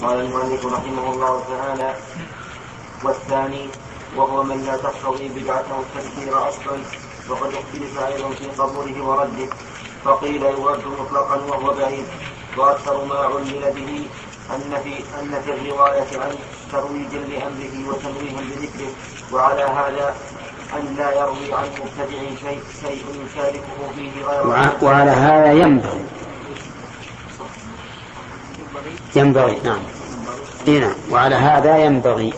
قال المؤلف رحمه الله تعالى: والثاني وهو من لا تقتضي بدعته التكفير أصلا، وقد اختلف أيضا في قبوله ورده، فقيل يرد مطلقا وهو بعيد، وأكثر ما علل به أن في الرواية عن ترويج لأمره وتنويه بذكره، وعلى هذا أن لا يروي عن مبتدع شيء يشاركه فيه غير وعلى هذا ينبغي نعم هنا وعلى هذا ينبغي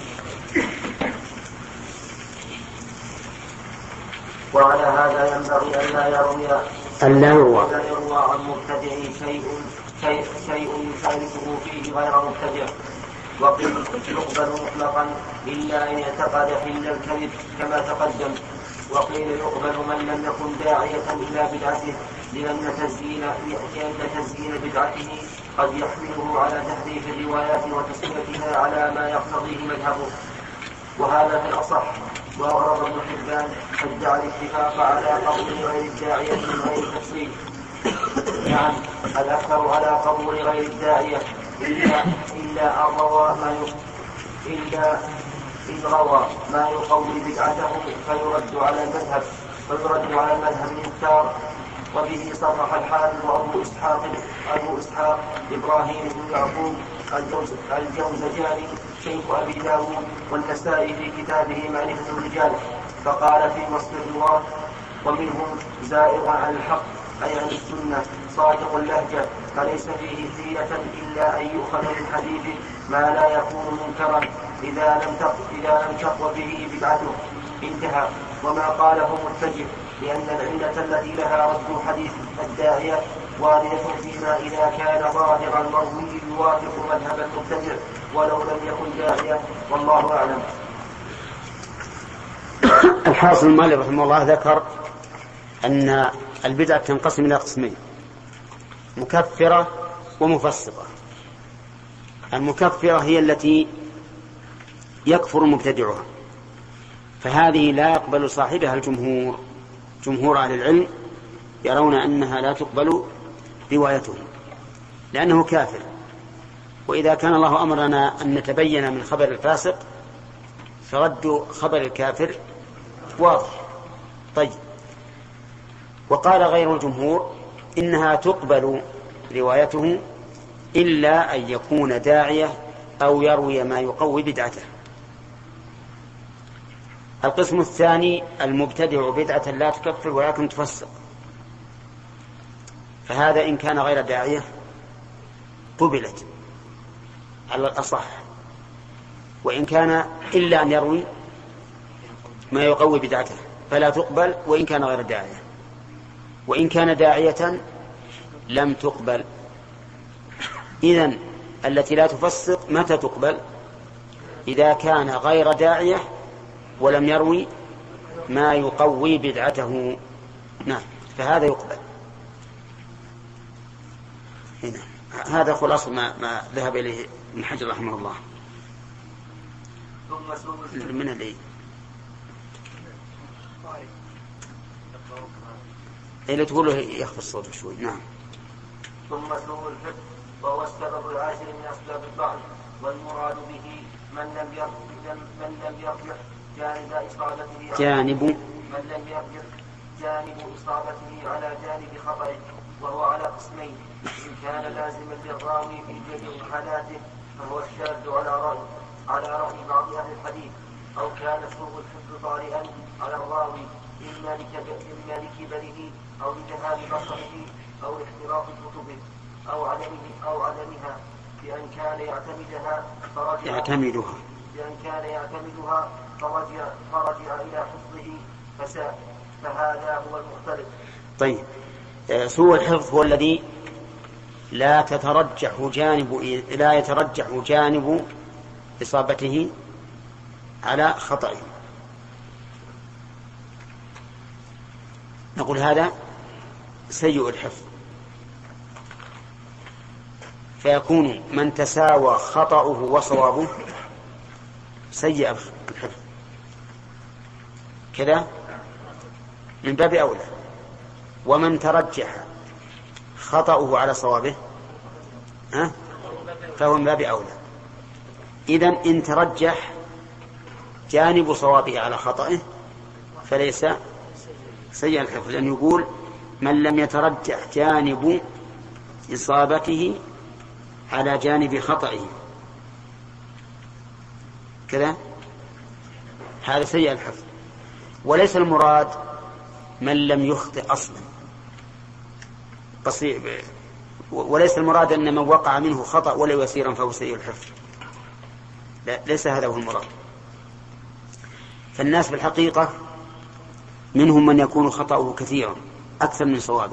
أن لا يروى عن مبتدع شيء يشاركه فيه غير مبتدع. وقيل يقبل مطلقا إلا إن اعتقد حل الكذب كما تقدم. وقيل يقبل من لم يكن داعية إلى بدعته، لأن تزيين بدعته قد يحمله على تحريف الروايات وتسويتها على ما يقتضيه مذهبه، وهذا في الأصح. وأغرب ابن حبان ادعى الاتفاق على قبول غير الداعية من غير تفصيل. نعم، الأكثر على قبول غير الداعية إلا إن روى ما يقوي بدعته فيرد على المذهب المختار. وبه صرح الحافظ أبو إسحاق إبراهيم بن يعقوب الجوزجاني شيخ أبي داود والنسائي في كتابه معرفة الرجال، فقال في وصف الرواة: ومنهم زائغ عن الحق أي عن السنة صادق اللهجة، فليس فيه حيلة إلا أن يؤخذ من حديث ما لا يكون منكرا إذا لم تقوى به بدعته. انتهى. وما قاله متجه، لأن العلة التي لها رد حديث الداعية واردة فيما إذا كان ظاهرا مروي يوافق مذهب المبتدع ولو لم يكن داعية، والله أعلم. الحاصل المؤلف رحمه الله ذكر أن البدعة تنقسم إلى قسمين: مكفرة ومفسقة. المكفرة هي التي يكفر مبتدعها، فهذه لا يقبل صاحبها الجمهور. جمهور أهل العلم يرون أنها لا تقبل روايته لأنه كافر. وإذا كان الله أمرنا أن نتبين من خبر الفاسق فرد خبر الكافر واضح. طيب، وقال غير الجمهور إنها تقبل روايته إلا أن يكون داعية أو يروي ما يقوي بدعته. القسم الثاني: المبتدع بدعة لا تكفر ولكن تفسق، فهذا إن كان غير داعية قبلت على الأصح، وإن كان إلا أن يروي ما يقوي بدعته فلا تقبل وإن كان غير داعية، وإن كان داعية لم تقبل. إذن التي لا تفسق متى تقبل؟ إذا كان غير داعية ولم يروي ما يقوي بدعته. نعم، فهذا يقبل. هنا هذا خلاص ما ذهب إليه ابن حجر رحمه الله. من اللي اللي تقوله يخفض الصوت شوي. نعم. ثم سوء الحفظ، وهو السبب العاشر من أسباب الضعف، والمراد به من لم يرجح جانب إصابته على جانب خطئه، وهو على قسمين: إن كان لازما للراوي في جميع حالاته فهو الشاذ على رأي بعض أهل الحديث، أو كان سوء الحفظ طارئا على الراوي إما لكبره أو لذهاب بصره أو اختراق كتبه أو عدمها، بأن كان يعتمدها فرجع إلى حفظه فساء، فهذا هو المختلف. طيب، سوء الحفظ هو الذي لا يترجح جانب إصابته على خطئه. نقول هذا سيء الحفظ، فيكون من تساوى خطأه وصوابه سيء الحفظ، كذا من باب أولى. ومن ترجح خطأه على صوابه فهو من باب أولى. إذن إن ترجح جانب صوابه على خطئه فليس سيء الحفظ، لأن يقول من لم يترجح جانب إصابته على جانب خطئه كذا هذا سيء الحفظ. وليس المراد من لم يخطئ أصلا، وليس المراد أن من وقع منه خطأ ولو يسيرا فهو سيء الحفظ، لا، ليس هذا هو المراد. فالناس بالحقيقة منهم من يكون خطأه كثيرا أكثر من صوابه،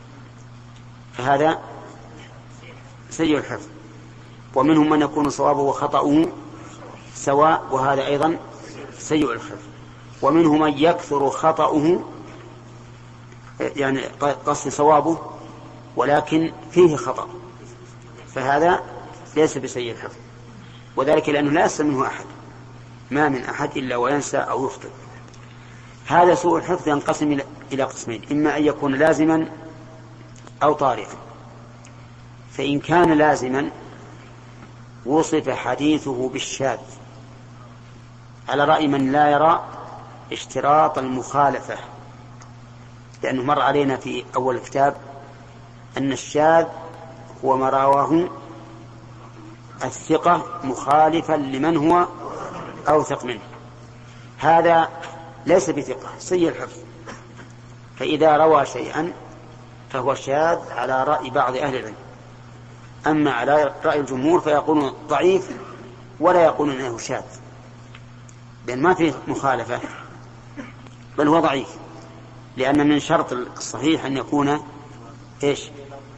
فهذا سيء الحفظ. ومنهم من يكون صوابه وخطأه سواء، وهذا أيضا سيء الحفظ. ومنهم من يكثر خطأه يعني قصد صوابه ولكن فيه خطأ، فهذا ليس بسيء الحفظ، وذلك لأنه لا يسلم منه أحد، ما من أحد إلا وينسى أو يخطئ. هذا سوء الحفظ ينقسم إلى قسمين، إما أن يكون لازما أو طارئا. فإن كان لازما وصف حديثه بالشاذ على رأي من لا يرى اشتراط المخالفة، لأنه مر علينا في أول الكتاب أن الشاذ هو ما رواه الثقة مخالفا لمن هو أوثق منه. هذا ليس بثقة، سيء الحفظ، فإذا روى شيئا فهو شاذ على رأي بعض أهل العلم. أما على رأي الجمهور فيقولون ضعيف ولا يقولون أنه شاذ، لأن ما فيه مخالفة، بل هو ضعيف، لأن من شرط الصحيح أن يكون إيش؟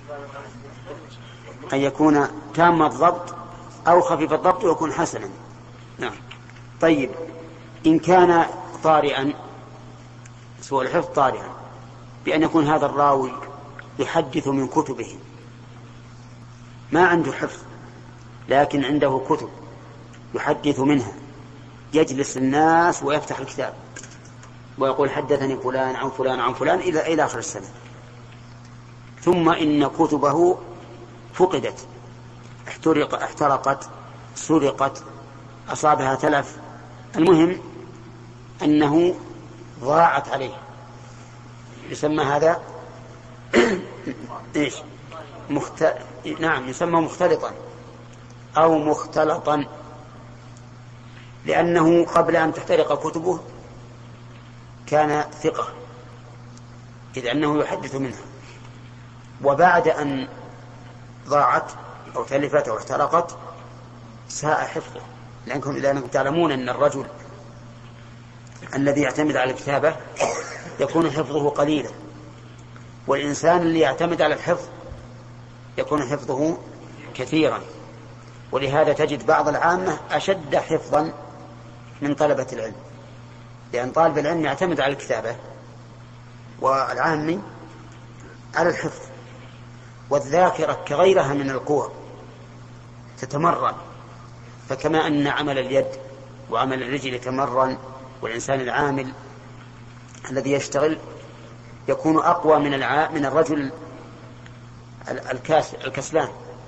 أن يكون تام الضبط أو خفيف الضبط ويكون حسنا. نعم. طيب، إن كان طارئا سوء الحفظ طارئا بأن يكون هذا الراوي يحدث من كتبه، ما عنده حفظ لكن عنده كتب يحدث منها، يجلس الناس ويفتح الكتاب ويقول حدثني فلان عن فلان عن فلان إلى آخر السنة، ثم إن كتبه فقدت، احترقت، سرقت، أصابها تلف، المهم أنه ضاعت عليه. يسمى هذا إيش؟ نعم، يسمى مختلطا أو مختلطا، لأنه قبل أن تحترق كتبه كان ثقة، إذ أنه يحدث منها، وبعد أن ضاعت أو تلفت أو احترقت ساء حفظه، لأنكم تعلمون أن الرجل الذي يعتمد على الكتابة يكون حفظه قليلا، والإنسان اللي يعتمد على الحفظ يكون حفظه كثيرا. ولهذا تجد بعض العامة أشد حفظا من طلبة العلم، لأن طالب العلم يعتمد على الكتابة والعامي على الحفظ. والذاكرة كغيرها من القوى تتمرن، فكما أن عمل اليد وعمل الرجل يتمرن، والإنسان العامل الذي يشتغل يكون أقوى من الرجل الكسلان،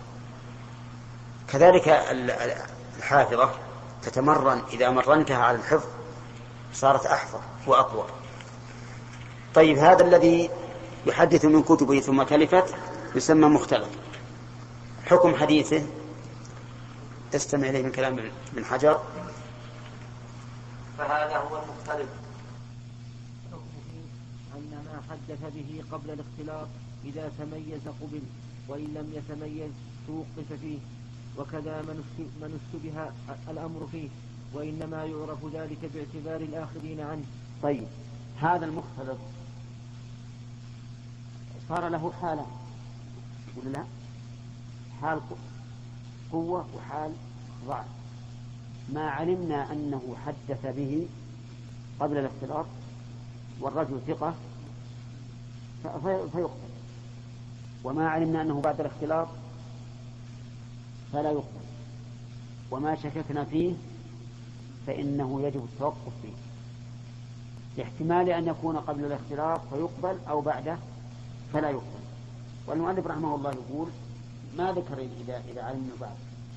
كذلك الحافظة تتمرن، إذا مرنتها على الحفظ صارت أحفظ وأقوى. طيب، هذا الذي يحدث من كتبه ثم تلفت يسمى مختلط. حكم حديثه استمع إليه من كلام ابن حجر. فهذا هو المختلط. أن ما حدث به قبل الاختلاط إذا تميز قبل، وإن لم يتميز توقف فيه، وكذا من اشتبه الأمر فيه، وإنما يعرف ذلك باعتبار الآخرين عنه. طيب، هذا المختلط صار له حالة ولا لا؟ حال قوة وحال ضعف. ما علمنا أنه حدث به قبل الاختلاط والرجل ثقة فيقبل، وما علمنا أنه بعد الاختلاط فلا يقبل، وما شككنا فيه فإنه يجب التوقف فيه، لاحتمال أن يكون قبل الاختلاط فيقبل أو بعده فلا يقبل. والمؤلف رحمه الله يقول ما ذكر إذا علمنا بعد،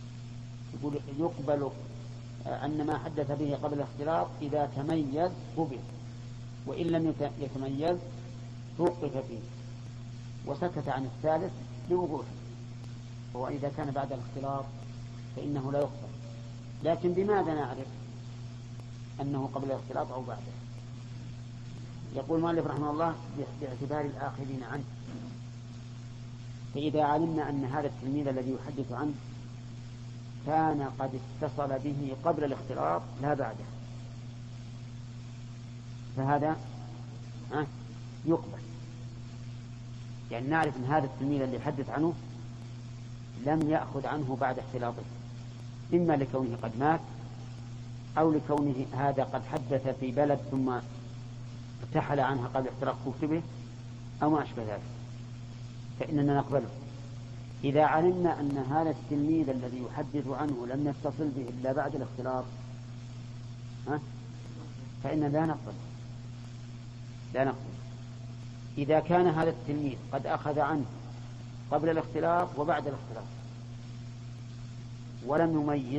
يقول يقبل أن ما حدث به قبل الاختلاط إذا تميز قبل، وإن لم يتميز توقف فيه، وسكت عن الثالث لوضوحه. هو إذا كان بعد الاختلاط فإنه لا يقبل، لكن بماذا نعرف أنه قبل الاختلاط أو بعده؟ يقول المؤلف رحمه الله باعتبار الآخذين عنه. فإذا علمنا أن هذا التلميذ الذي يحدث عنه كان قد اتصل به قبل الاختلاط لا بعده، فهذا يقبل. يعني نعرف أن هذا التلميذ الذي يحدث عنه لم يأخذ عنه بعد اختلاطه، إما لكونه قد مات أو لكونه هذا قد حدث في بلد ثم ارتحل عنها قبل احتراق كتبه أو ما أشبه ذلك، فإننا نقبله. إذا علمنا أن هذا التلميذ الذي يحدث عنه لم يتصل به إلا بعد الاختلاط فإننا لا نقبل. إذا كان هذا التلميذ قد أخذ عنه قبل الاختلاط وبعد الاختلاط ولم يميز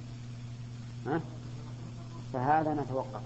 فهذا نتوقف.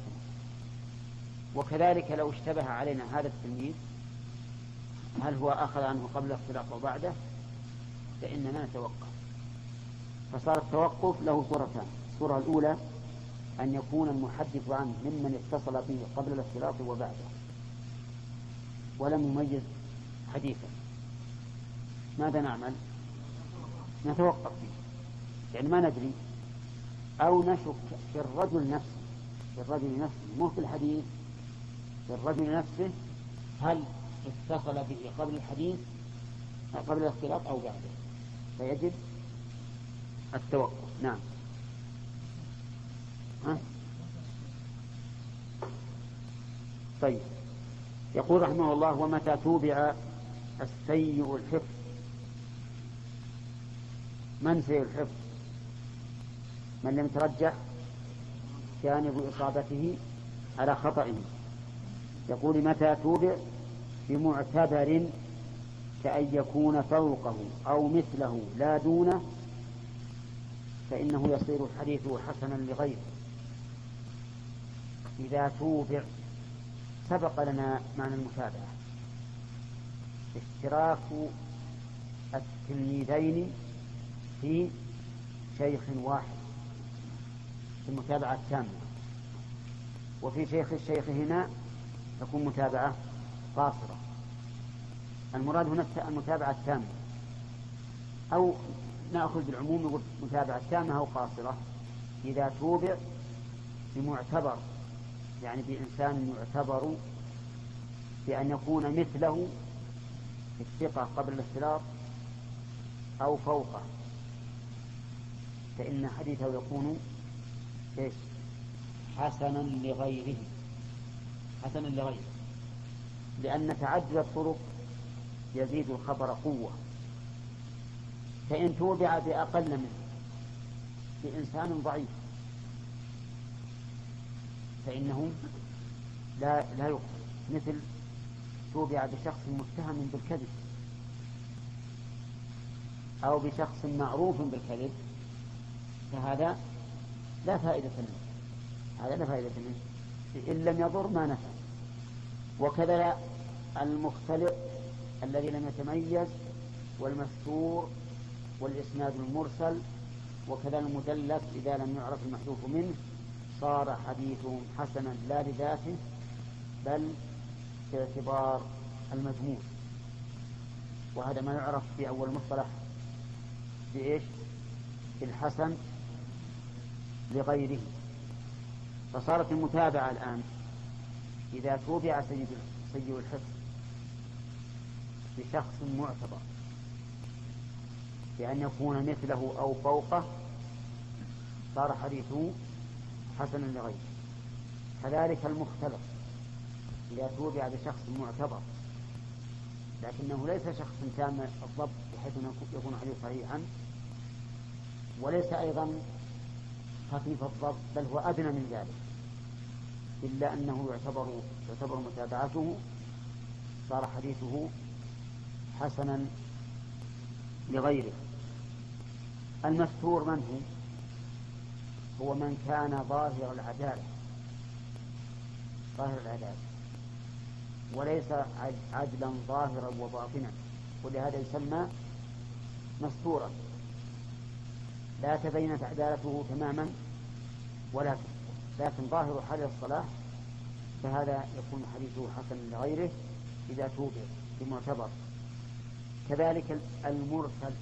وكذلك لو اشتبه علينا هذا التلميذ هل هو أخذ عنه قبل الاختلاط وبعده فإننا نتوقف. فصار التوقف له صورتان: الصورة الأولى أن يكون المحدث عنه ممن اتصل به قبل الاختلاط وبعده ولم يميز حديثا، ماذا نعمل؟ نتوقف فيه، يعني ما ندري، أو نشك في الرجل نفسه مو في الحديث، في الرجل نفسه هل اتصل به قبل الحديث قبل الاختلاط أو بعده، فيجب التوقف. نعم. طيب، يقول رحمه الله: ومتى توبع السيء الحفظ. من سيء الحفظ؟ من لم يترجح جانب إصابته على خطئه. يقول: متى توبع بمعتبر كأن يكون فوقه أو مثله لا دونه فإنه يصير الحديث حسنا لغيره. إذا توبع، سبق لنا معنى المتابعة: اشتراك التلميذين في شيخ واحد في المتابعة التامة، وفي شيخ الشيخ هنا تكون متابعة قاصرة. المراد هنا المتابعة التامة، أو نأخذ بالعموم نقول متابعة تامة أو قاصرة. إذا توبع بمعتبر، يعني بإنسان يعتبر بأن يكون مثله في الثقة قبل الاختلاط أو فوقه، فإن حديثه يكون حسنا لغيره، لأن تعدد الطرق يزيد الخبر قوة. فإن توبع بأقل منه بإنسان ضعيف فإنه لا يقبل، مثل توبع بشخص متهم بالكذب أو بشخص معروف بالكذب، فهذا لا فائدة منه، إن لم يضر ما نفع. وكذا المختلط الذي لم يتميز، والمستور، والإسناد المرسل، وكذا المدلس إذا لم يعرف المحذوف منه، صار حديثهم حسنا لا لذاته بل باعتبار المجموع. وهذا ما يعرف في أول مصطلح بإيش؟ الحسن لغيره. فصارت المتابعة الآن إذا توبع سيء الحفظ بشخص معتبر بأن يكون مثله أو فوقه صار حديثه حسنا لغيره. كذلك المختلط إذا توبع بشخص معتبر لكنه ليس شخصا تام الضبط بحيث يكون حديث صحيحا، وليس أيضا خفيف الضبط بل هو أدنى من ذلك، إلا أنه يعتبر متابعته، صار حديثه حسنا لغيره. المستور من هو؟ هو من كان ظاهر العدالة وليس عدلا ظاهرا وباطنا، ولهذا يسمى مستورا، لا تبينت عدالته تماما ولا تفسد، لكن ظاهر حال الصلاة، فهذا يكون حديثه حسن لغيره إذا توبع بمعتبر. كذلك المرسل.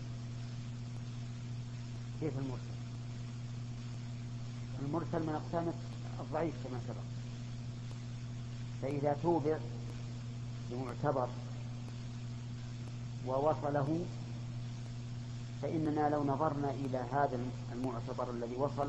كيف المرسل؟ المرسل من أقسام الضعيف كما سبق، فإذا توبع بمعتبر ووصله، فإننا لو نظرنا إلى هذا المعتبر الذي وصل،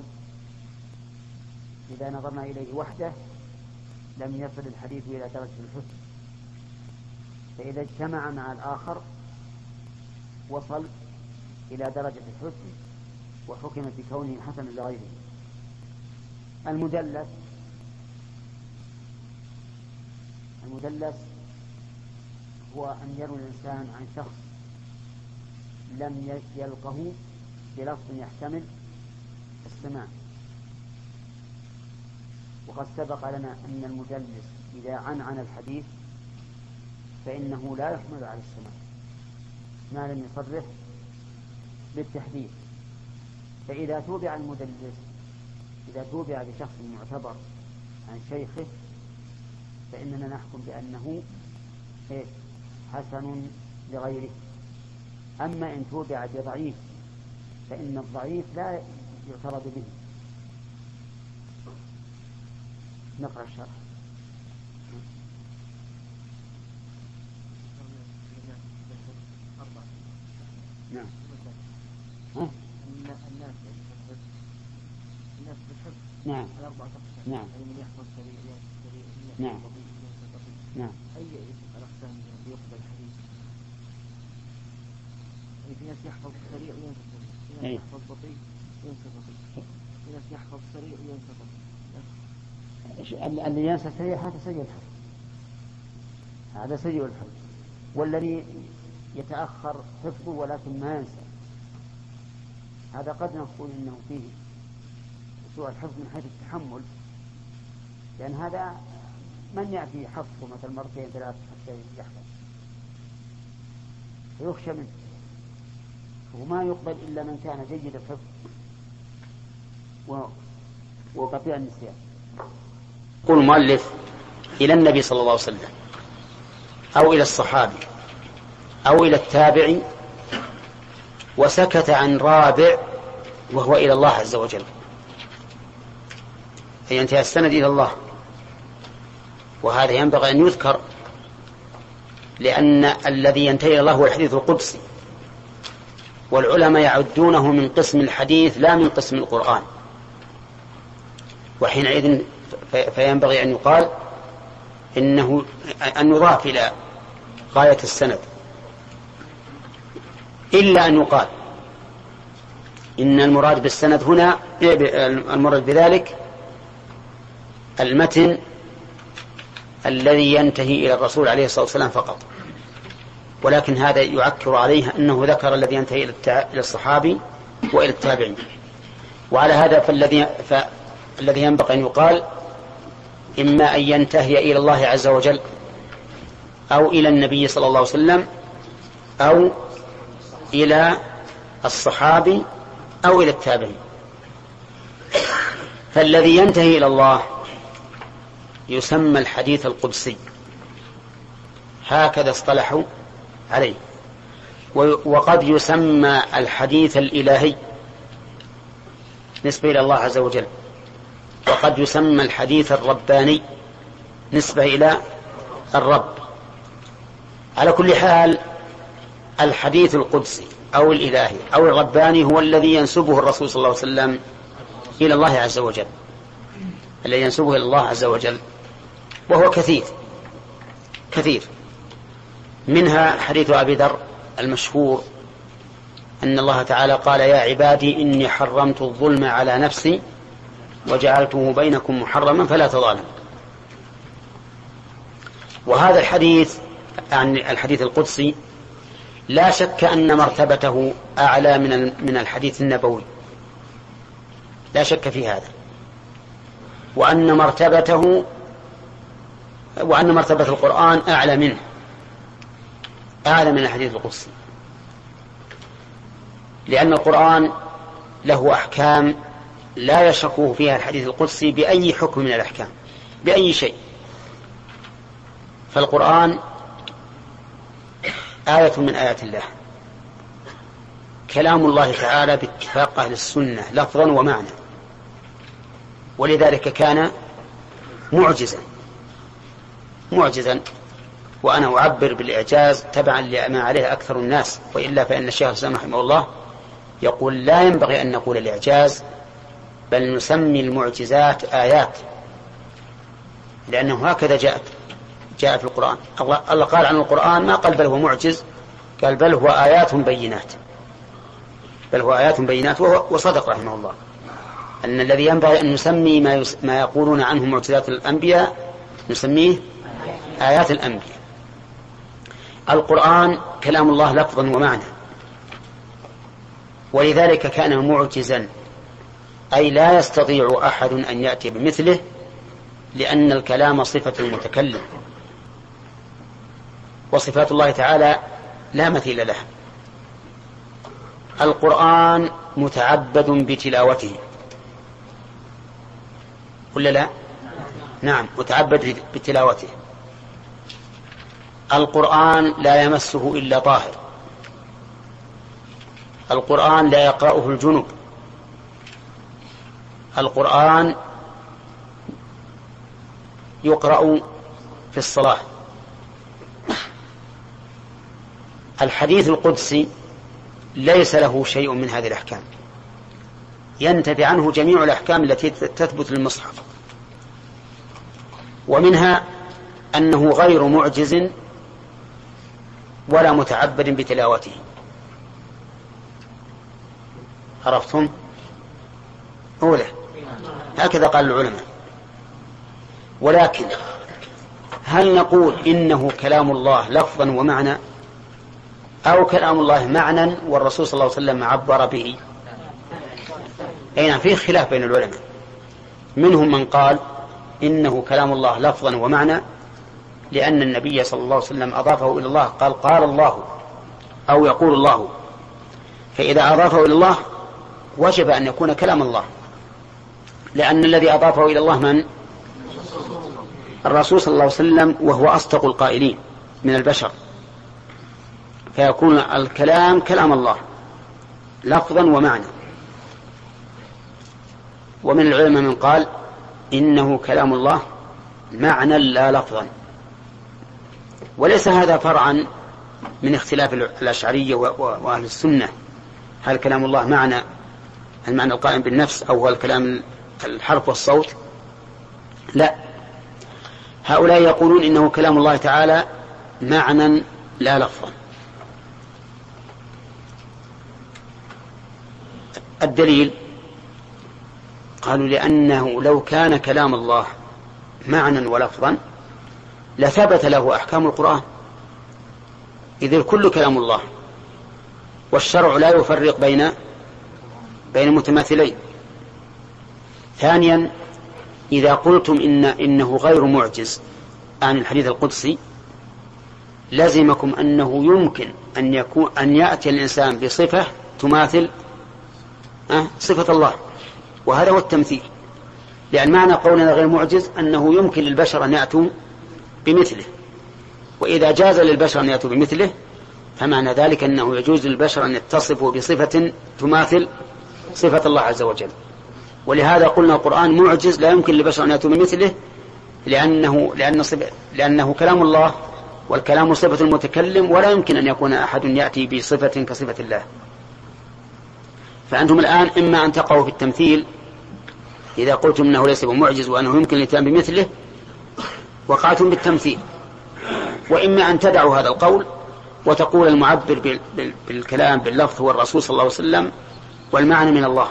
إذا نظرنا إليه وحده لم يصل الحديث إلى درجة الحسن، فإذا اجتمع مع الآخر وصل إلى درجة الحسن وحكم بكونه حسنا لغيره. المدلس هو أن يروي الإنسان عن شخص لم يلقه بلفظ يحتمل السماع، وقد سبق لنا أن المدلس إذا عن الحديث فإنه لا يحمل على السماع ما لم يصرح بالتحديث. فإذا توبع المدلس، إذا توبع بشخص معتبر عن شيخه، فإننا نحكم بأنه حسن لغيره. أما إن توبع بضعيف فإن الضعيف لا يعترض به. نقرأ الشرح. نعم. الناس بالحفظ. نعم. الأربعة أقسام. نعم. من يحفظ سريع نعم. نعم. أي الأقسام يقبل الحديث؟ في ناس يحفظ سريع وينسى، في ناس يحفظ بطيء وينسى بطيء، في ناس يحفظ سريع وينسى بطيء. اللي ينسى سريع هذا سيء الحفظ، هذا سيء الحفظ. والذي يتأخر حفظه ولكن ما ينسى، هذا قد نقول إنه فيه سوء الحفظ من حيث التحمل، لأن هذا من يأتي حفظه مثل مرتين ثلاث حتى يحفظ ويخشى منه، وما يقبل إلا من كان جيد الحفظ وقطيع النسيان. يقول المؤلف إلى النبي صلى الله عليه وسلم أو إلى الصحابي أو إلى التابعي، وسكت عن رابع وهو إلى الله عز وجل، أي ينتهي السند إلى الله. وهذا ينبغي أن يذكر، لأن الذي ينتهي إلى الله هو الحديث القدسي، والعلماء يعدونه من قسم الحديث لا من قسم القرآن، وحينئذ فينبغي أن يقال إنه أن يضاف إلى غاية السند، إلا أن يقال إن المراد بالسند هنا، المراد بذلك المتن الذي ينتهي إلى الرسول عليه الصلاة والسلام فقط. ولكن هذا يعكر عليه أنه ذكر الذي ينتهي إلى الصحابي وإلى التابعين. وعلى هذا فالذي ينبغي أن يقال إما أن ينتهي إلى الله عز وجل أو إلى النبي صلى الله عليه وسلم أو إلى الصحابي أو إلى التابعين. فالذي ينتهي إلى الله يسمى الحديث القدسي، هكذا اصطلحوا عليه. وقد يسمى الحديث الإلهي نسبة إلى الله عز وجل، وقد يسمى الحديث الرباني نسبة إلى الرب. على كل حال الحديث القدسي أو الإلهي أو الرباني هو الذي ينسبه الرسول صلى الله عليه وسلم إلى الله عز وجل، الذي ينسبه إلى الله عز وجل، وهو كثير. منها حديث أبي ذر المشهور أن الله تعالى قال: يا عبادي إني حرمت الظلم على نفسي وجعلته بينكم محرما فلا تظالموا. وهذا الحديث عن الحديث القدسي لا شك أن مرتبته أعلى من الحديث النبوي، لا شك في هذا، وأن مرتبة القرآن أعلى منه، أعلى من الحديث القدسي، لأن القرآن له أحكام لا يشركه فيها الحديث القدسي بأي حكم من الأحكام، بأي شيء. فالقرآن آية من آيات الله، كلام الله تعالى باتفاق أهل السنة لفظا ومعنى، ولذلك كان معجزا. وأنا أعبر بالإعجاز تبعا لما عليه أكثر الناس، وإلا فإن الشيخ الإسلام رحمه الله يقول لا ينبغي أن نقول الإعجاز، بل نسمي المعجزات آيات، لأنه هكذا جاء في القرآن. الله قال عن القرآن ما قال بل هو معجز، قال بل هو آيات بينات، وصدق رحمه الله أن الذي ينبغي أن نسمي ما يقولون عنه معجزات الأنبياء نسميه آيات الأنبياء. القرآن كلام الله لفظا ومعنى، ولذلك كان معجزا، أي لا يستطيع أحد أن يأتي بمثله، لأن الكلام صفة المتكلم، وصفات الله تعالى لا مثيل لها. القرآن متعبد بتلاوته، ولا لا؟ نعم، متعبد بتلاوته. القرآن لا يمسه إلا طاهر، القرآن لا يقرأه الجنب، القرآن يقرأ في الصلاة. الحديث القدسي ليس له شيء من هذه الأحكام، ينتفي عنه جميع الأحكام التي تثبت للمصحف، ومنها أنه غير معجز ولا متعبد بتلاوته. عرفتم؟ أوله هكذا قال العلماء. ولكن هل نقول إنه كلام الله لفظا ومعنى، أو كلام الله معنى والرسول صلى الله عليه وسلم عبر به؟ أين فيه خلاف بين العلماء، منهم من قال إنه كلام الله لفظا ومعنى، لأن النبي صلى الله عليه وسلم أضافه إلى الله، قال الله أو يقول الله، فإذا أضافه إلى الله وجب أن يكون كلام الله، لأن الذي أضافه إلى الله من؟ الرسول صلى الله عليه وسلم، وهو أصدق القائلين من البشر، فيكون الكلام كلام الله لفظا ومعنى. ومن العلماء من قال إنه كلام الله معنى لا لفظا، وليس هذا فرعا من اختلاف الأشعرية وأهل السنة، هل كلام الله معنى المعنى القائم بالنفس أو هو الكلام الحرف والصوت؟ لا، هؤلاء يقولون إنه كلام الله تعالى معنى لا لفظا. الدليل قالوا لأنه لو كان كلام الله معنى ولفظا لثبت له أحكام القرآن، إذ الكل كلام الله، والشرع لا يفرق بين متماثلين. ثانيا، إذا قلتم إنه غير معجز عن الحديث القدسي، لزمكم أنه يمكن أن يأتي الإنسان بصفة تماثل صفة الله، وهذا هو التمثيل. لأن معنى قولنا غير معجز أنه يمكن للبشر أن يأتوا بمثله، وإذا جاز للبشر أن يأتوا بمثله فمعنى ذلك أنه يجوز للبشر أن يتصفوا بصفة تماثل صفة الله عز وجل. ولهذا قلنا القرآن معجز لا يمكن للبشر أن يأتوا بمثله، لأنه كلام الله، والكلام صفة المتكلم، ولا يمكن أن يكون أحد يأتي بصفة كصفة الله. فأنتم الآن إما أن تقعوا في التمثيل إذا قلتم أنه ليس بمعجز وأنه يمكن الإتيان بمثله، وقعتم بالتمثيل، وإما أن تدعوا هذا القول وتقول المعبر بالكلام باللفظ هو الرسول صلى الله عليه وسلم، والمعنى من الله.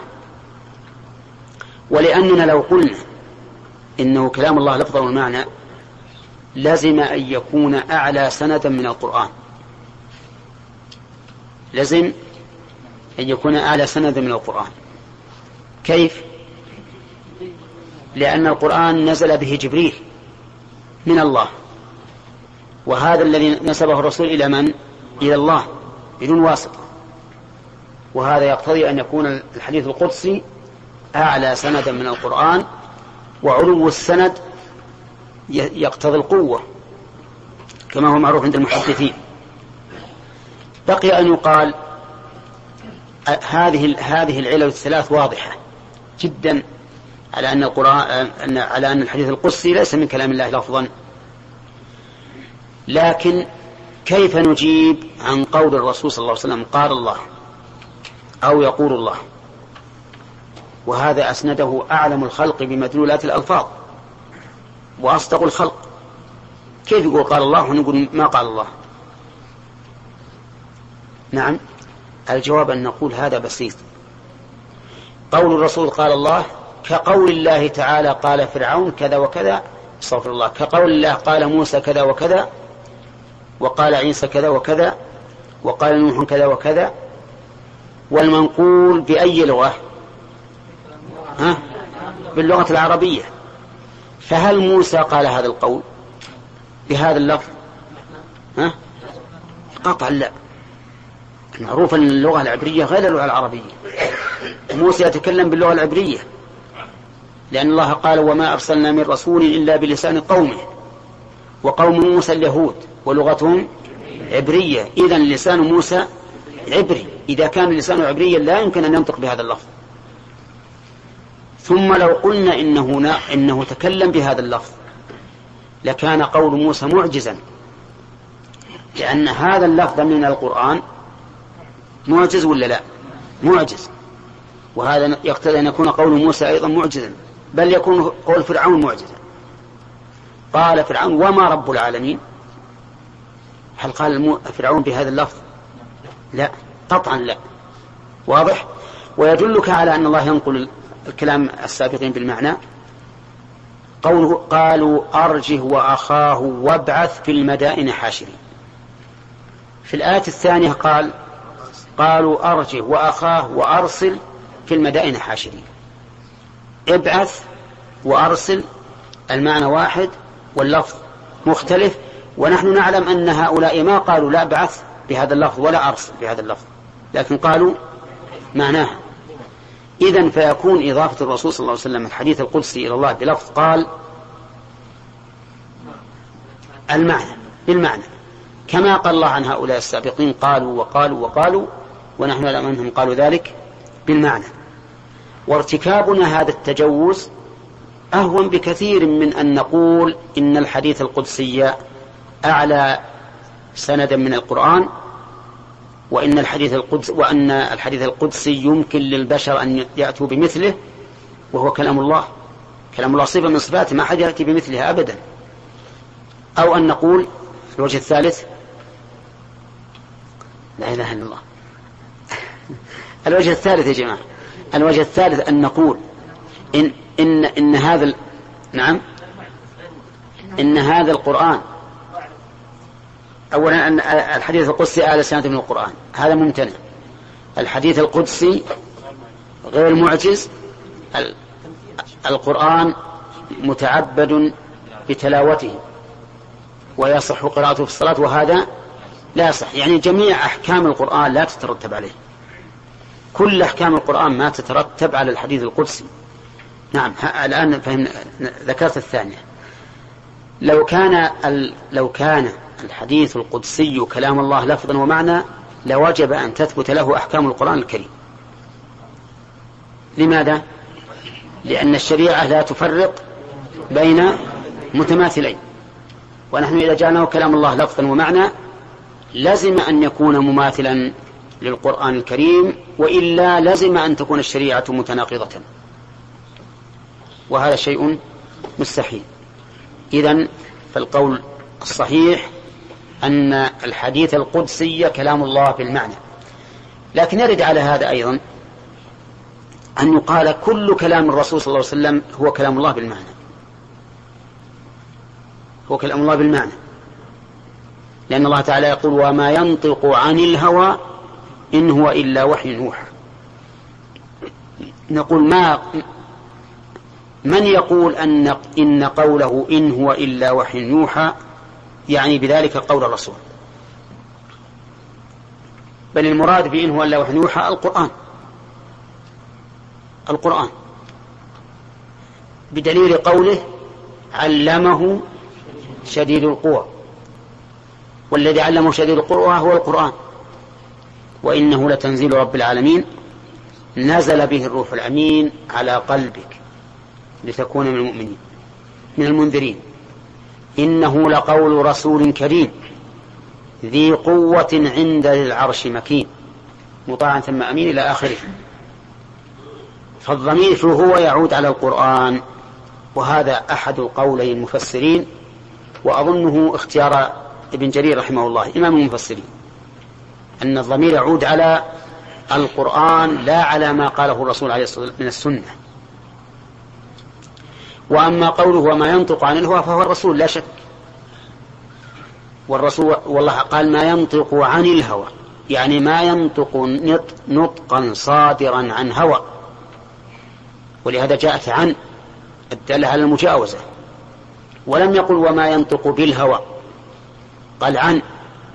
ولأننا لو قلنا إنه كلام الله لفظا والمعنى لازم أن يكون أعلى سندا من القرآن، لازم أن يكون أعلى سندا من القرآن. كيف؟ لأن القرآن نزل به جبريل من الله، وهذا الذي نسبه الرسول إلى من؟ إلى الله بدون واسطة. وهذا يقتضي أن يكون الحديث القدسي أعلى سندا من القرآن، وعلو السند يقتضي القوة كما هو معروف عند المحدثين. بقي أن يقال هذه العلل الثلاث واضحة جدا على أن على أن الحديث القدسي ليس من كلام الله لفظا. لكن كيف نجيب عن قول الرسول صلى الله عليه وسلم قال الله أو يقول الله؟ وهذا أسنده أعلم الخلق بمدلولات الألفاظ وأصدق الخلق. كيف يقول قال الله ونقول ما قال الله؟ نعم، الجواب أن نقول هذا بسيط. قول الرسول قال الله كقول الله تعالى قال فرعون كذا وكذا، استغفر الله، كقول الله قال موسى كذا وكذا، وقال عيسى كذا وكذا، وقال نوح كذا وكذا. والمنقول بأي لغة؟ باللغة العربية. فهل موسى قال هذا القول بهذا اللفظ؟ قطعا لا. معروف أن اللغة العبرية غير اللغة العربية. موسى يتكلم باللغة العبرية لأن الله قال وما أرسلنا من رسول إلا بلسان قومه، وقوم موسى اليهود ولغتهم عبرية، إذن لسان موسى عبري. إذا كان لسانه عبريا لا يمكن أن ينطق بهذا اللفظ. ثم لو قلنا إنه تكلم بهذا اللفظ لكان قول موسى معجزا، لأن هذا اللفظ من القرآن معجز ولا لا؟ معجز. وهذا يقتضي أن يكون قول موسى أيضا معجزا، بل يكون قول فرعون معجزا. قال فرعون وما رب العالمين. هل قال فرعون بهذا اللفظ؟ لا، قطعا لا. واضح. ويدلك على أن الله ينقل الكلام السابقين بالمعنى قوله قالوا أرجه وأخاه وابعث في المدائن حاشرين. في الآية الثانية قالوا أرجه وأخاه وأرسل في المدائن حاشرين. ابعث وأرسل المعنى واحد واللفظ مختلف، ونحن نعلم أن هؤلاء ما قالوا لا ابعث بهذا اللفظ ولا أرسل بهذا اللفظ، لكن قالوا معناها. إذن فيكون إضافة الرسول صلى الله عليه وسلم الحديث القدسي إلى الله بلفظ قال المعنى بالمعنى، كما قال الله عن هؤلاء السابقين قالوا وقالوا وقالوا، ونحن نعلم أنهم قالوا ذلك بالمعنى. وارتكابنا هذا التجوز أهون بكثير من أن نقول إن الحديث القدسي أعلى سندا من القرآن، وأن الحديث القدسي يمكن للبشر أن يأتوا بمثله، وهو كلام الله. كلام الله صفة من صفاته ما أحد يأتي بمثلها أبدا. أو أن نقول الوجه الثالث، لا إله إلا الله، الوجه الثالث يا جماعة، الوجه الثالث أن نقول إن هذا نعم إن هذا القرآن أولا أن الحديث القدسي أعلى سنة من القرآن، هذا ممتنع. الحديث القدسي غير معجز، القرآن متعبد بتلاوته ويصح قراءته في الصلاة، وهذا لا يصح. يعني جميع أحكام القرآن لا تترتب عليه، كل أحكام القرآن ما تترتب على الحديث القدسي. نعم، الآن فهمنا. ذكرت الثانية. لو كان الحديث القدسي كلام الله لفظا ومعنى لوجب أن تثبت له أحكام القرآن الكريم. لماذا؟ لأن الشريعة لا تفرق بين متماثلين، ونحن إذا جعلناه كلام الله لفظا ومعنى لازم أن يكون مماثلا للقرآن الكريم، وإلا لازم أن تكون الشريعة متناقضة، وهذا شيء مستحيل. إذن فالقول الصحيح أن الحديث القدسي كلام الله بالمعنى. لكن يرد على هذا أيضا أن يقال كل كلام الرسول صلى الله عليه وسلم هو كلام الله بالمعنى، هو كلام الله بالمعنى، لأن الله تعالى يقول وما ينطق عن الهوى إن هو إلا وحي يوحى. نقول من يقول إن قوله إن هو إلا وحي يوحى يعني بذلك قول الرسول، بل المراد بإن هو إلا وحي يوحى القرآن بدليل قوله علمه شديد القوى، والذي علمه شديد القوى هو القرآن، وإنه لتنزيل رب العالمين نزل به الروح الأمين على قلبك لتكون من المؤمنين من المنذرين، إنه لقول رسول كريم ذي قوة عند العرش مكين مطاع ثم أمين إلى آخره. فالضمير هو يعود على القرآن، وهذا أحد القولي المفسرين، وأظنه اختيار ابن جرير رحمه الله إمام المفسرين، أن الضمير يعود على القرآن لا على ما قاله الرسول عليه الصلاة والسلام من السنة. وأما قوله وما ينطق عن الهوى فهو الرسول لا شك، والرسول والله قال ما ينطق عن الهوى، يعني ما ينطق نطقا صادرا عن هوى، ولهذا جاءت عن الدالة على المجاوزة، ولم يقل وما ينطق بالهوى، قال عن،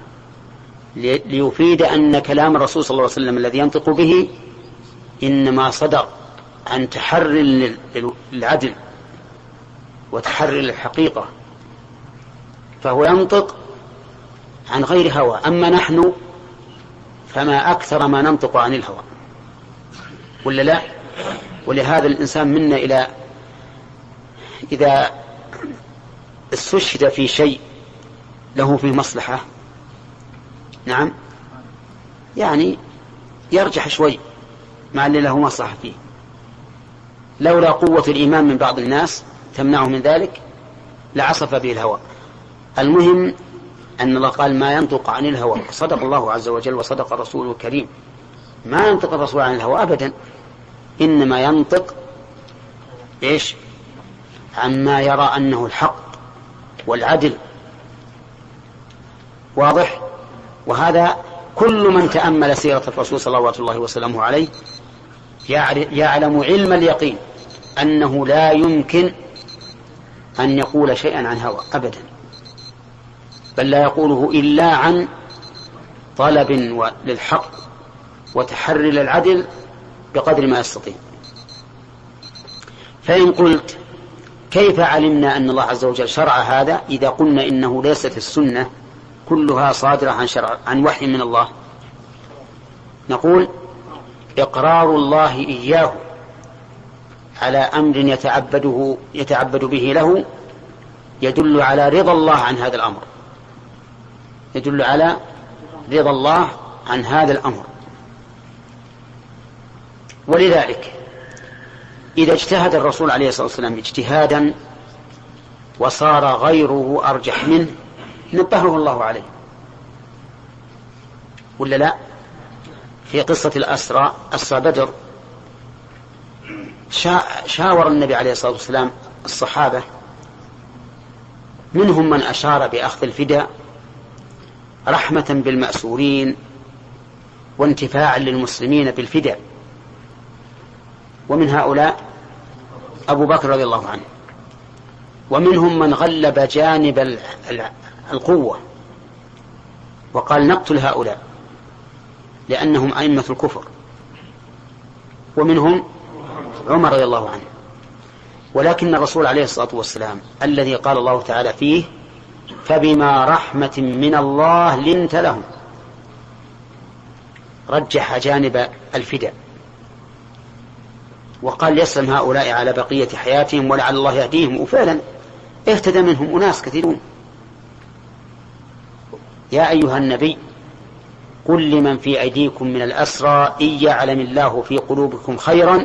ليفيد أن كلام الرسول صلى الله عليه وسلم الذي ينطق به إنما صدر عن تحري العدل وتحري الحقيقة، فهو ينطق عن غير هوى. أما نحن فما أكثر ما ننطق عن الهوى، ولا لا؟ ولهذا الإنسان منا إذا استشهد في شيء له فيه مصلحة، نعم، يعني يرجح شوي مع اللي له مصلحة فيه، لولا قوة الإيمان من بعض الناس تمنعه من ذلك لعصف به الهوى. المهم أن الله قال ما ينطق عن الهوى، صدق الله عز وجل وصدق رسوله الكريم، ما ينطق الرسول عن الهوى أبدا، إنما ينطق إيش؟ عما يرى أنه الحق والعدل، واضح؟ وهذا كل من تأمل سيرة الرسول صلوات الله وسلامه عليه يعلم علم اليقين أنه لا يمكن أن يقول شيئا عن هوى أبدا، بل لا يقوله إلا عن طلب للحق وتحري للعدل بقدر ما يستطيع. فإن قلت كيف علمنا أن الله عز وجل شرع هذا إذا قلنا إنه ليست السنة كلها صادرة عن وحي من الله؟ نقول إقرار الله إياه على أمر يتعبد به له يدل على رضا الله عن هذا الأمر، يدل على رضا الله عن هذا الأمر. ولذلك إذا اجتهد الرسول عليه الصلاة والسلام اجتهادا وصار غيره أرجح منه نبهه الله عليه، ولا لا؟ في قصة الأسرى بدر شاور النبي عليه الصلاة والسلام الصحابة، منهم من أشار بأخذ الفداء رحمة بالمأسورين وانتفاعا للمسلمين بالفداء، ومن هؤلاء أبو بكر رضي الله عنه، ومنهم من غلب جانب القوة وقال نقتل هؤلاء لأنهم أئمة الكفر، ومنهم عمر رضي الله عنه. ولكن الرسول عليه الصلاة والسلام الذي قال الله تعالى فيه فبما رحمة من الله لنت لهم رجح جانب الفداء وقال يسلم هؤلاء على بقية حياتهم ولعل الله يهديهم، وفعلا اهتدى منهم أناس كثيرون. يا أيها النبي قل لمن في أيديكم من الأسرى إن يعلم الله في قلوبكم خيرا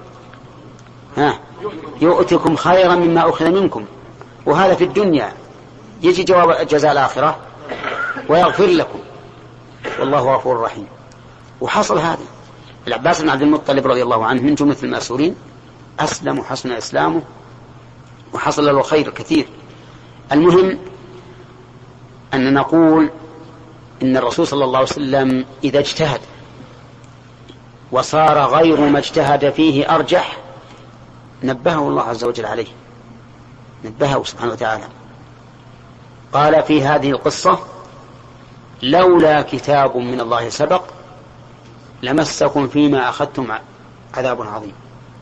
يؤتكم خيرا مما أخذ منكم، وهذا في الدنيا، يجي جواب جزاء الآخرة ويغفر لكم والله غفور رحيم. وحصل هذا. العباس بن عبد المطلب رضي الله عنه من جملة المأسورين أسلم وحسن إسلامه وحصل له خير كثير. المهم أن نقول إن الرسول صلى الله عليه وسلم إذا اجتهد وصار غير ما اجتهد فيه أرجح نبهه الله عز وجل عليه، نبهه سبحانه وتعالى. قال في هذه القصة: لولا كتاب من الله سبق لمسكم فيما أخذتم عذاب عظيم.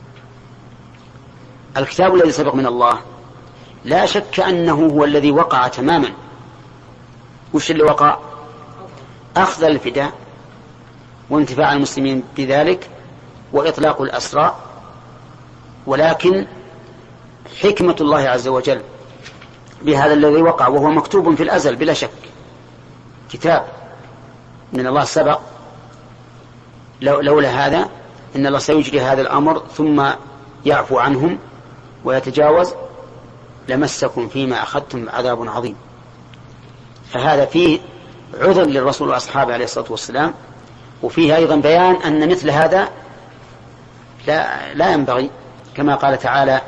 الكتاب الذي سبق من الله لا شك أنه هو الذي وقع تماما. وش اللي وقع؟ أخذ الفداء وانتفاع المسلمين بذلك وإطلاق الأسرى. ولكن حكمة الله عز وجل بهذا الذي وقع، وهو مكتوب في الأزل بلا شك، كتاب من الله سبق، لولا هذا إن الله سيجري هذا الأمر ثم يعفو عنهم ويتجاوز لمسكم فيما أخذتم عذاب عظيم. فهذا فيه عذر للرسول وأصحابه عليه الصلاة والسلام، وفيه أيضا بيان أن مثل هذا لا ينبغي، كما قال تعالى: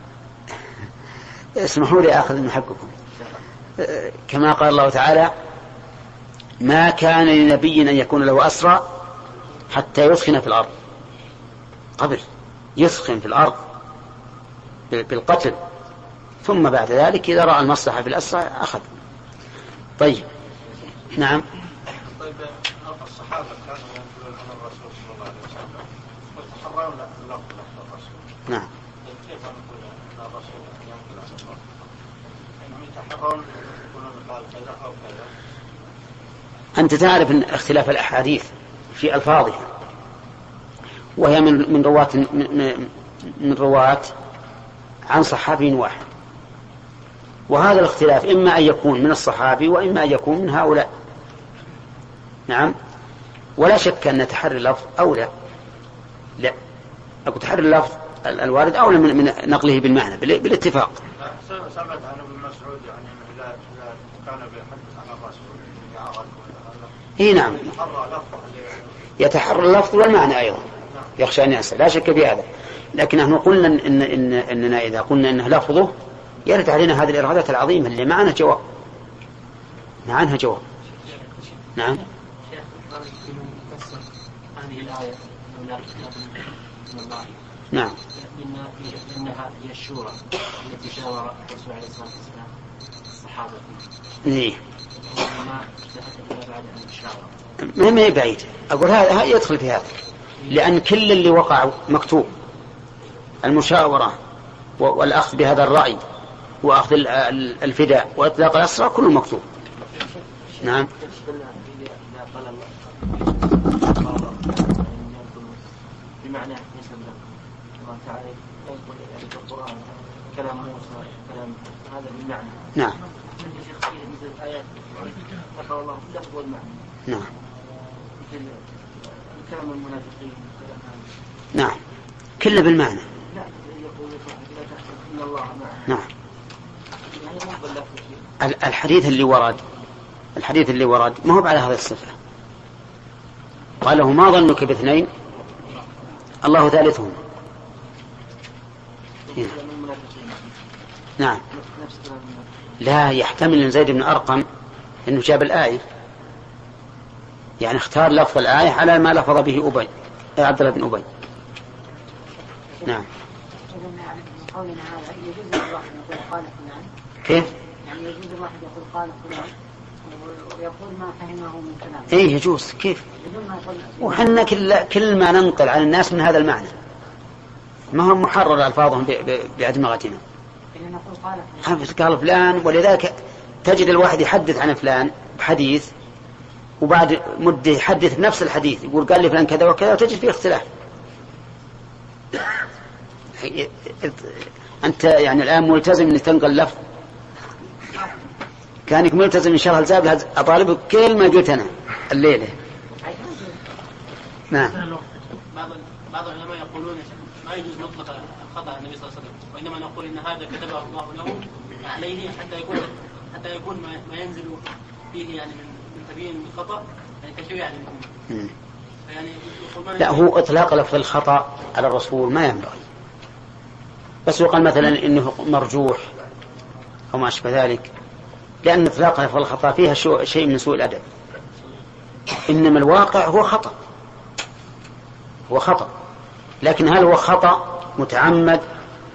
اسمحوا لي آخذ من حقكم، كما قال الله تعالى: ما كان لنبي أن يكون له أسرى حتى يثخن في الأرض. قبل يثخن في الأرض بالقتل، ثم بعد ذلك إذا رأى المصلحة في الأسرى أخذ. طيب، نعم. طيب، الصحابة كانوا ينقلون عن الرسول صلى الله عليه وسلم ويتحرون اللفظ الرسول. نعم. كيف نقول أن الرسول ينقل عن الله؟ إنهم يتحرون يقولون قال كذا أو كذا. أنت تعرف أن اختلاف الأحاديث في ألفاظها، وهي من رواة عن صحابي واحد، وهذا الاختلاف إما أن يكون من الصحابي وإما أن يكون من هؤلاء. نعم. ولا شك أن تحري اللفظ أولى، لا أقول تحري اللفظ الوارد أولى من نقله بالمعنى بالاتفاق. سمعت عن ابن مسعود يعني إذا كان بيحدث عن الرسول يعرض. إيه نعم، يتحرى اللفظ والمعنى أيضا، يخشى أن ينسى، لا شك في هذا. لكن نحن قلنا إننا إذا قلنا إنه لفظه يرد علينا هذه الإرادات العظيمة اللي معنا جواب، معنا جواب. نعم. هذه الآية لا كتاب من الله. نعم. إنها هي الشورى التي شاور الرسول عليه الصلاة والسلام الصحابة. إيه. ما ذهب بعد أن شاور. ما هي بعيد، أقول هذا يدخل في هذا، لأن كل اللي وقع مكتوب، المشاورة والأخذ بهذا الرأي وأخذ الفداء وإطلاق الأسرى كله مكتوب. نعم. بمعنى يسمى الله تعالى يقول في القرآن كلام موسى كلام هذا بالمعنى. نعم. مثل الآيات ذكر الله اللفظ والمعنى. نعم. مثل كلام المنافقين. نعم. كله بالمعنى. لا يقول لا تحسب إن الله معنا. نعم. الحديث اللي ورد ما هو على هذه الصفة. قال له: ما ظنك باثنين الله ثالثهم. نعم. لا يحتمل أن زيد بن أرقم أنه جاب الآية، يعني اختار لفظ الآية على ما لفظ به عبد الله بن أبي. نعم. كيف؟ يعني يجوز الواحد يقول قال فلان ويقول ما فهمه من كلامه. إيه يجوز. كيف؟ وحنا كل ما ننقل عن الناس من هذا المعنى ما هم محرر ألفاظهم بأدمغتنا. قال فلان، ولذلك تجد الواحد يحدث عن فلان بحديث وبعد مدة يحدث بنفس الحديث يقول قال لي فلان كذا وكذا، وتجد فيه اختلاف. أنت يعني الآن ملتزم أن تنقل لفظ، كانك ملتزم إن شاء الله الزاب أطالبك كل ما قلت أنا الليلة. نعم. بعض العلماء يقولون ما يجوز مطلق الخطأ النبي صلى الله عليه وسلم، وإنما نقول إن هذا كتبه الله له عليه حتى يكون ما ينزل فيه يعني من تبيين الخطأ يعني تشريع للأمة. يعني لا، هو إطلاق لفظ الخطأ على الرسول ما ينبغي، بس يقال مثلا إنه مرجوح أو ما أشبه ذلك، لأن إطلاق لفظ الخطأ فيها شيء من سوء الأدب. إنما الواقع هو خطأ، لكن هل هو خطأ متعمد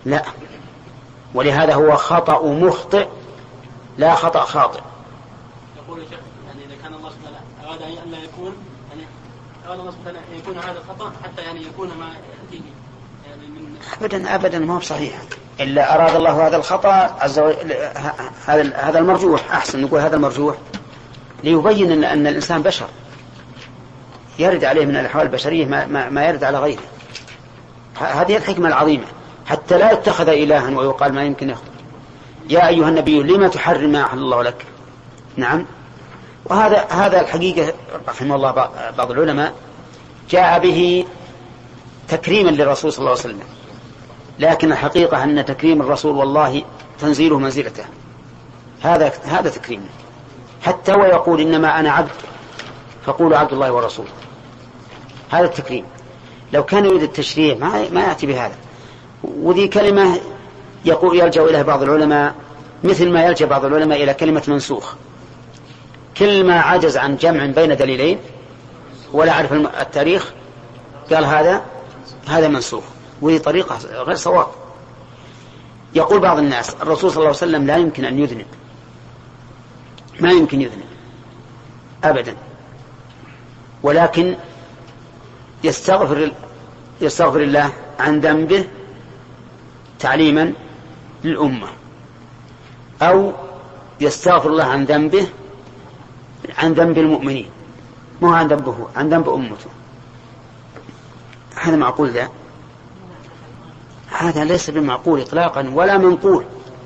لا، ولهذا هو خطأ مخطئ لا خطأ خاطئ. يقول الشيخ يعني إذا كان الله سبحانه أراد أن لا يكون يعني أراد الله سبحانه أن يكون هذا الخطأ حتى يعني يكون ما يأتيه يعني من أبدا ما هو صحيح. إلا أراد الله هذا الخطأ عز وجل، هذا المرجوح، أحسن نقول هذا المرجوح، ليبين أن الإنسان بشر يرد عليه من الأحوال البشرية ما يرد على غيره. هذه الحكمة العظيمة، حتى لا يتخذ إلها ويقال ما يمكن يخطئ. يا أيها النبي لما تحرم ما أحل الله لك. نعم. وهذا الحقيقة رحمه الله بعض العلماء جاء به تكريما للرسول صلى الله عليه وسلم، لكن الحقيقة أن تكريم الرسول والله تنزيله منزلته، هذا تكريم. حتى ويقول إنما أنا عبد فقولوا عبد الله ورسوله، هذا التكريم. لو كان يريد التشريع ما يأتي بهذا. وذي كلمة يلجأ إليها بعض العلماء، مثل ما يلجأ بعض العلماء إلى كلمة منسوخ. كل ما عجز عن جمع بين دليلين ولا عرف التاريخ قال هذا منسوخ، وهي طريقة غير صواب. يقول بعض الناس الرسول صلى الله عليه وسلم لا يمكن أن يذنب، ما يمكن يذنب أبدا، ولكن يستغفر الله عن ذنبه تعليما للأمة، أو يستغفر الله عن ذنبه عن ذنب المؤمنين، مو عن ذنبه، عن ذنب أمته. هذا معقول؟ ذا هذا ليس بمعقول إطلاقا ولا منقول.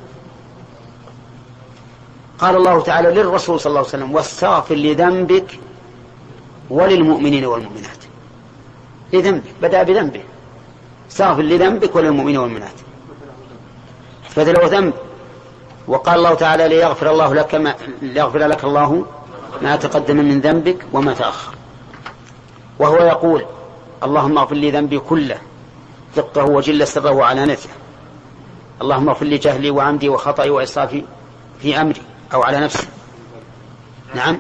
قال الله تعالى للرسول صلى الله عليه وسلم واستغفر لذنبك وللمؤمنين والمؤمنات. لذنبك، بدأ بذنبه، استغفر لذنبك وللمؤمنين والمؤمنات، فذلك ذنب. وقال الله تعالى ليغفر لك الله ما تقدم من ذنبك وما تأخر. وهو يقول اللهم اغفر لي ذنبي كله دقه وجل سره وعلانيته، اللهم اغفر لي جهلي وعمدي وخطئي وإسرافي في أمري أو على نفسي. نعم.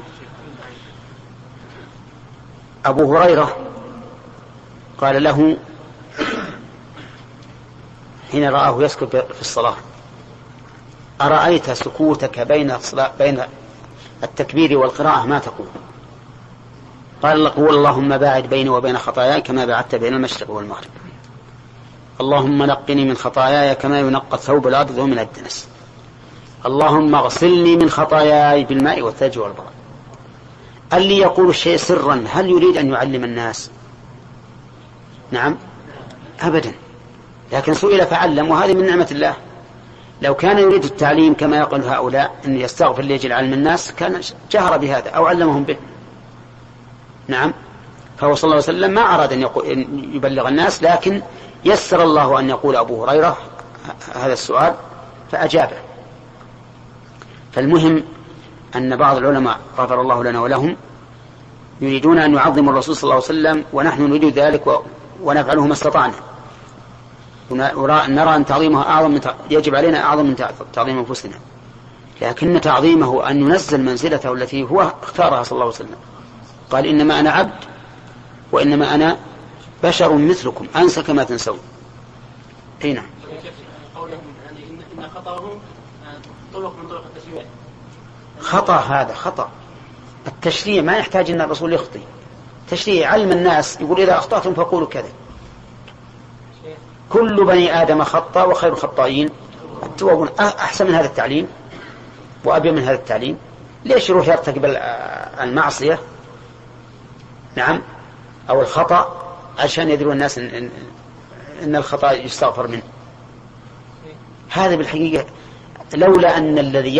أبو هريرة قال له حين رآه يسكت في الصلاة أرأيت سكوتك بين التكبير والقراءة ما تقول؟ قال قول اللهم باعد بيني وبين خطاياي كما باعدت بين المشرق والمغرب، اللهم نقني من خطاياي كما ينقى الثوب الأبيض من الدنس، اللهم اغسلني من خطاياي بالماء والثلج والبرد. اللي يقول الشيء سرا هل يريد أن يعلم الناس؟ نعم أبدا، لكن سئل فعلم، وهذه من نعمة الله. لو كان يريد التعليم كما يقول هؤلاء أن يستغفر ليجل علم الناس كان جهر بهذا أو علمهم به. نعم. فهو صلى الله عليه وسلم ما أراد أن يبلغ الناس، لكن يسر الله أن يقول أبو هريرة هذا السؤال فأجابه. فالمهم أن بعض العلماء غفر الله لنا ولهم يريدون أن يعظموا الرسول صلى الله عليه وسلم، ونحن نريد ذلك ونفعله ما استطعنا. نرى أن تعظيمه يجب علينا أعظم من تعظيم أنفسنا، لكن تعظيمه أن ننزل منزلته التي هو اختارها صلى الله عليه وسلم. قال إنما أنا عبد وإنما أنا بشر مثلكم أنسى كما تنسون. هنا قولهم إن خطأه طرق من طرق التشريع. خطأ، هذا خطأ. التشريع ما يحتاج أن الرسول يخطي، تشريع علم الناس يقول إذا أخطأتم فقولوا كذا. كل بني آدم خطأ وخير الخطائين التوابون. أحسن من هذا التعليم وأبي من هذا التعليم. ليش يروح يرتكب المعصية نعم أو الخطأ عشان يدروا الناس إن الخطأ يستغفر منه؟ هذا بالحقيقة لولا أن الذي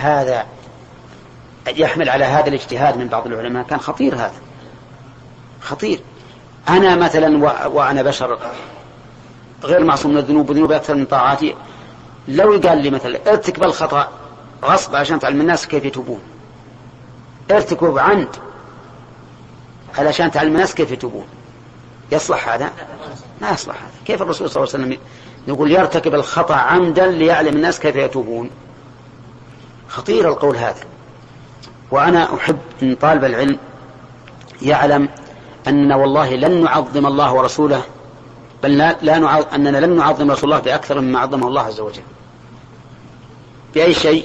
يحمل على هذا الاجتهاد من بعض العلماء كان خطير. هذا خطير. أنا مثلا وأنا بشر غير معصوم من الذنوب وذنوب أكثر من طاعاتي، لو قال لي مثلا ارتكب الخطأ غصب عشان تعلم الناس كيف يتوبون، ارتكب عمد علشان تعلم الناس كيف يتوبون، يصلح هذا؟ ما يصلح هذا. كيف الرسول صلى الله عليه وسلم يقول يرتكب الخطأ عمدا ليعلم الناس كيف يتوبون؟ خطير القول هذا. وأنا أحب أن طالب العلم يعلم أننا والله لن نعظم الله ورسوله بل أننا لن نعظم رسول الله بأكثر مما عظمه الله عز وجل. بأي شيء؟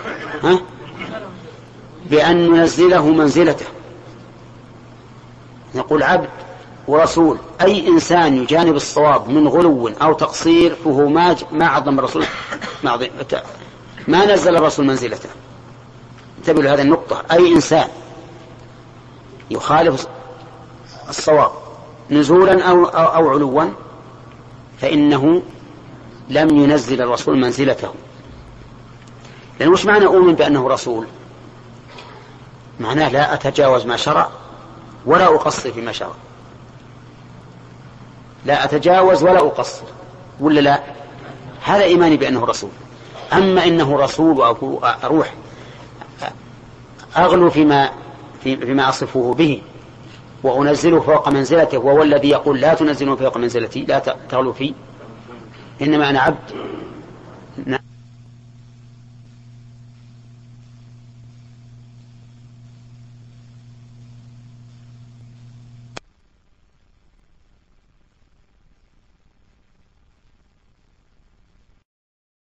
بأن ننزله منزلته. نقول عبد ورسول. أي إنسان يجانب الصواب من غلو أو تقصير فهو ما عظم الرسول، ما نزل الرسول منزلته. انتبهوا لهذه النقطة. أي إنسان يخالف الصواب نزولا أو علوا فإنه لم ينزل الرسول منزلته. لأن وش معنى أؤمن بأنه رسول؟ معناه لا أتجاوز ما شرع ولا أقصر فيما شرع. لا أتجاوز ولا أقصر، ولا لا؟ هذا إيماني بأنه رسول. أما إنه رسول وأروح أغلو فيما أصفه به وأنزله فوق منزلته، وهو الذي يقول لا تنزلوا فوق منزلتي، لا تغلو فيه، إنما أنا عبد.